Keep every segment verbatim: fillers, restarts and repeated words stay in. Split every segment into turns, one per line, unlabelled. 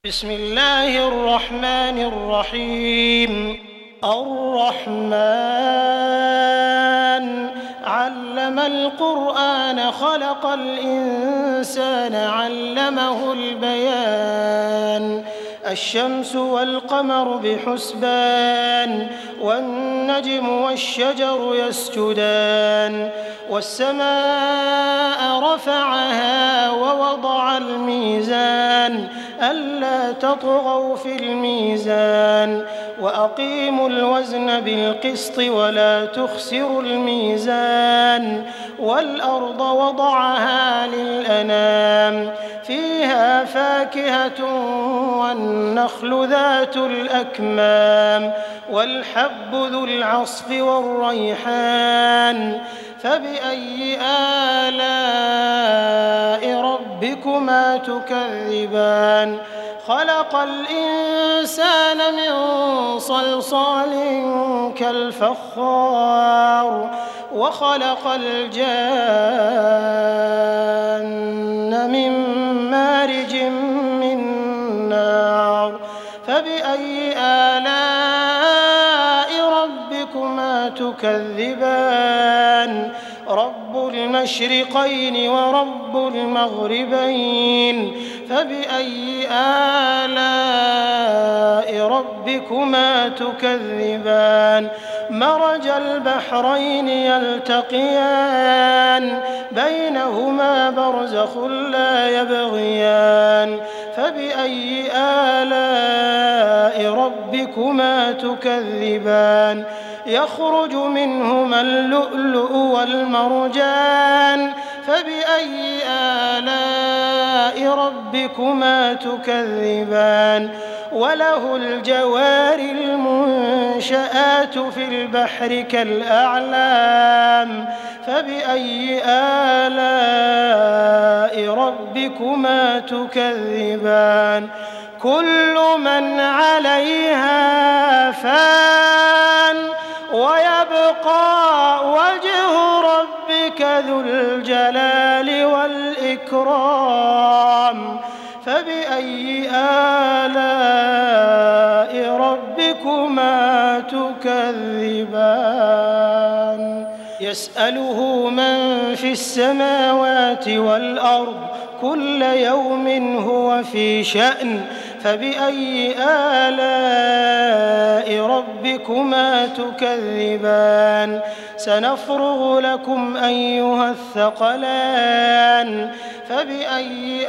بسم الله الرحمن الرحيم الرحمن علم القرآن خلق الإنسان علمه البيان الشمس والقمر بحسبان والنجم والشجر يسجدان والسماء رفعها ووضع الميزان ألا تطغوا في الميزان وأقيموا الوزن بالقسط ولا تخسروا الميزان والأرض وضعها للأنام فيها فاكهة والنخل ذات الأكمام والحب ذو العصف والريحان فبأي آلاء ربكما تكذبان خلق الإنسان من صلصال كالفخار وخلق الجان من مارج من نار فبأي آلاء ربكما تكذبان رب المشرقين ورب المغربين فبأي آلاء ربكما تكذبان مرج البحرين يلتقيان بينهما برزخ لا يبغيان فبأي آلاء ربكما تكذبان يخرج منهما اللؤلؤ والمرجان فبأي آلاء ربكما تكذبان وله الجوار المنشآت في البحر كالأعلام فبأي آلاء ربكما تكذبان كل من عليها فان ويبقى وجه ربك ذو الجلال والإكرام فبأي آلاء ربكما تكذبان يسأله من في السماوات والأرض كل يوم هو في شأن فبأي آلاء ربكما تكذبان سنفرغ لكم أيها الثقلان فبأي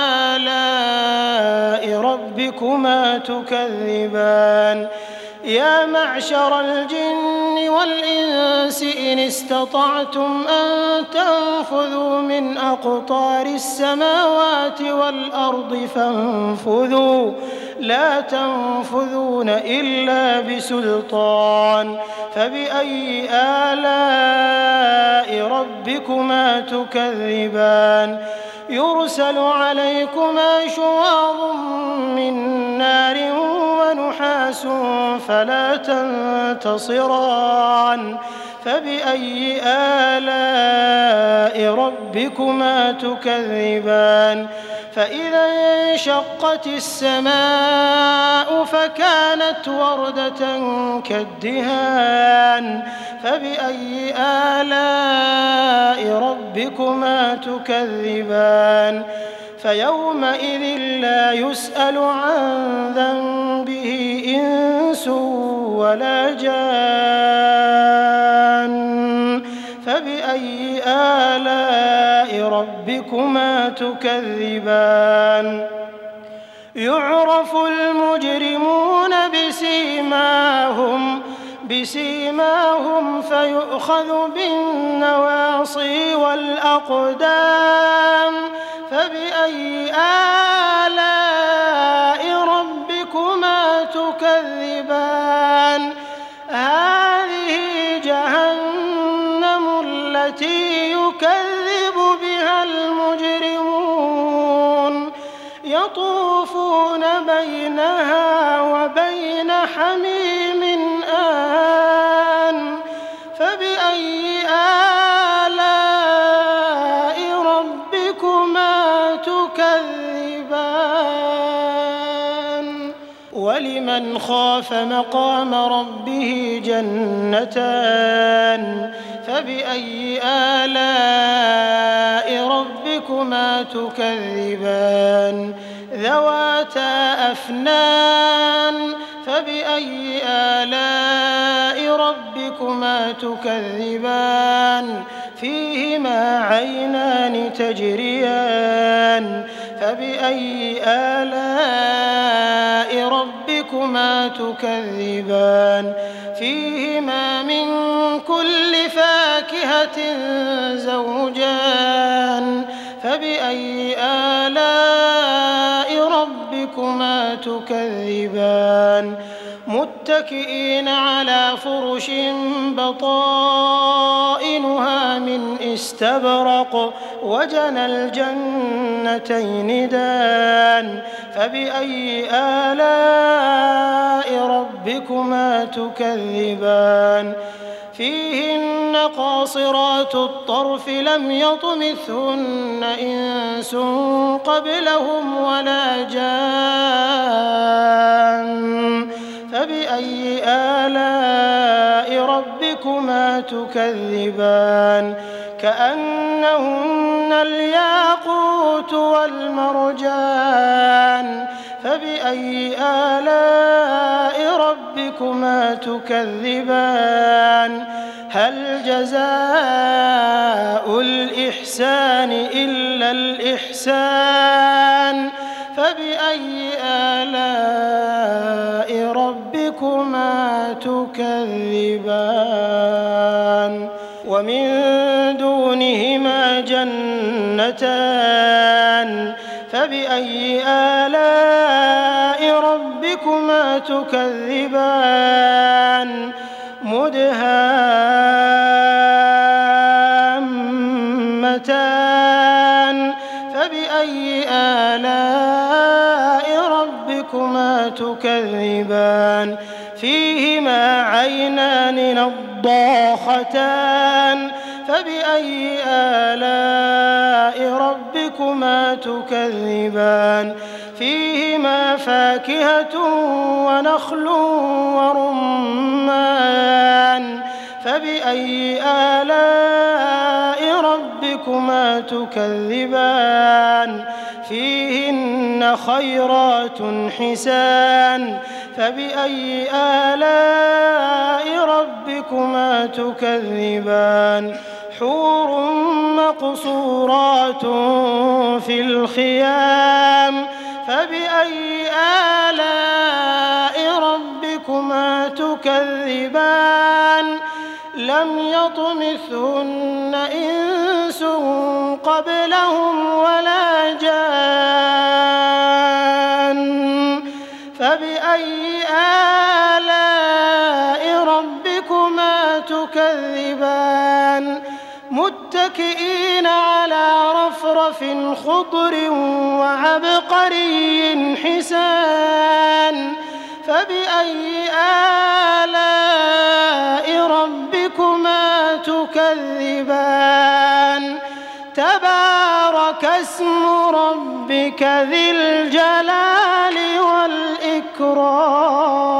آلاء ربكما تكذبان يا معشر الجن والإنس إن استطعتم أن تنفذوا من أقطار السماوات والأرض فانفذوا لا تنفذون إلا بسلطان فبأي آلاء ربكما تكذبان يرسل عليكما شواظ من نار ونحاس فلا تنتصران فبأي آلاء ربكما تكذبان فإذا انشقت السماء فكانت وردة كالدهان فبأي آلاء ربكما تكذبان فيومئذ لا يسأل عن ذنبه إنس ولا جان فبأي آلاء ربكما تكذبان يعرف المجرمون بسيماهم بسيماهم فيؤخذ بالنواصي والأقدام فبأي آلاء ربكما تكذبان هذه جهنم التي يكذب بها المجرمون يطوفون بينها وبين حميم آن فبأي آلاء ربكما تكذبان ولمن خاف مقام ربه جنتان فبأي آلاء ربكما تكذبان ذواتا أفنان فبأي آلاء ربكما تكذبان فيهما عينان تجريان فبأي آلاء ربكما تكذبان فيهما من كل فاكهة زوجان فبأي آلاء ربكما تكذبان متكئين على فرش بطائنها من استبرق وجنى الجنتين دان فبأي آلاء ربكما تكذبان فيهن قاصرات الطرف لم يطمثهن إنس قبلهم ولا جان فبأي آلاء ربكما تكذبان كأنهن الياقوت والمرجان فبأي آلاء ربكما تكذبان هل جزاء الإحسان إلا الإحسان فبأي آلاء ربكما تكذبان ومن دونهما جنتان فبأي آلاء ربكما تكذبان مدهامتان فبأي آلاء ربكما تكذبان فيهما عينان نضاختان فبأي آلاء ربكما تكذبان فيهما فاكهة ونخل ورمان فبأي آلاء ربكما تكذبان فيهن خيرات حسان فبأي آلاء ربكما تكذبان حور مقصورات في الخيام فبأي آلاء ربكما تكذبان لم يطمثهن إنس قبلهم ولا جان فبأي آلاء ربكما تكذبان متكئين على رفرف خضر وعبقري حسان فبأي آلاء ربكما تكذبان تبارك اسم ربك ذي الجلال والإكرام